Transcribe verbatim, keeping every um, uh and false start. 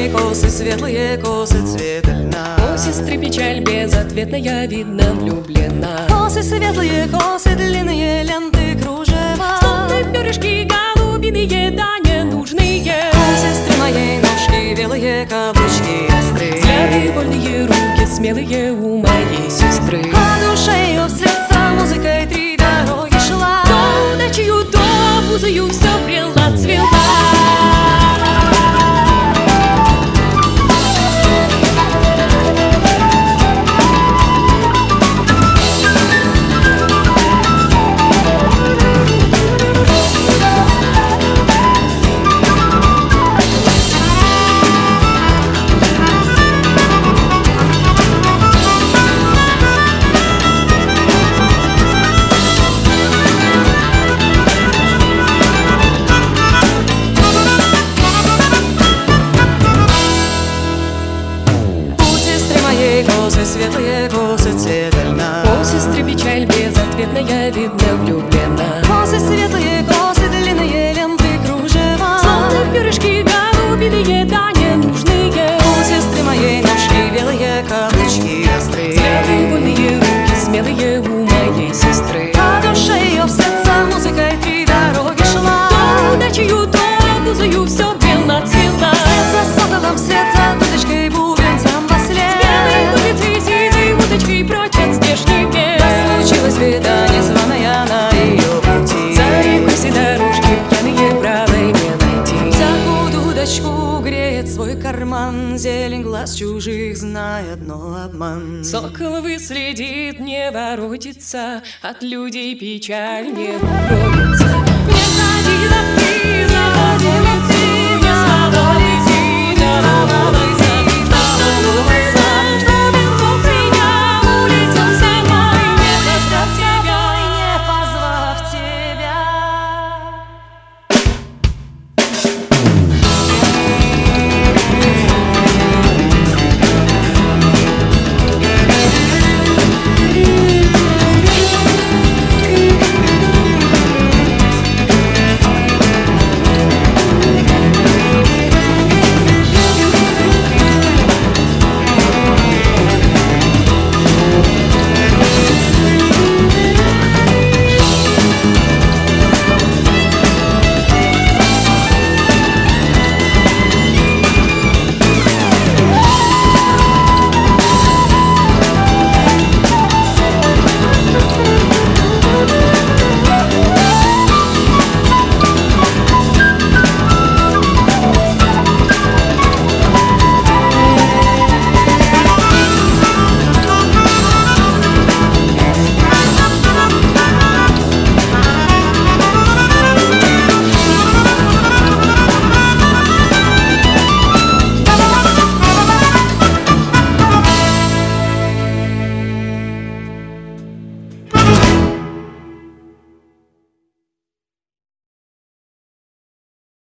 моей косы, светлые косы цвета льна. У сестры печаль безответная, видно влюблена. Косы светлые, косы длинные, ленты кружева. Словно перышки голубиные, да ненужные. У сестры моей ножки белые, каблучки острые. Взгляды вольные, руки смелые у моей сестры. По душе ее вслед за музыкой три дороги шла. То удачею, то обузою все брела, цвела. Косы светлые, косы цвета льна. У сестры печаль безответная, видно влюблена. Косы светлые, косы длинные, ленты кружева. Словно перышки голубиные, да ненужные. У сестры моей ножки белые, каблучки острые. Взгляды вольные, руки смелые у моей сестры. По душе ее вслед за музыкой три дороги шла. То удачею, то обузою все брела, цвела. Вслед за соколом, вслед за дудочкой, бубенцем во след. Удочкой прочь от здешний мир. Случилось беда незваная на ее пути. За рекой все дорожки пьяные, правой не найти. Всякую удочку греет свой карман. Зелень глаз чужих знает, но обман. Сокол выследит, не воротится, от людей печаль не уходит.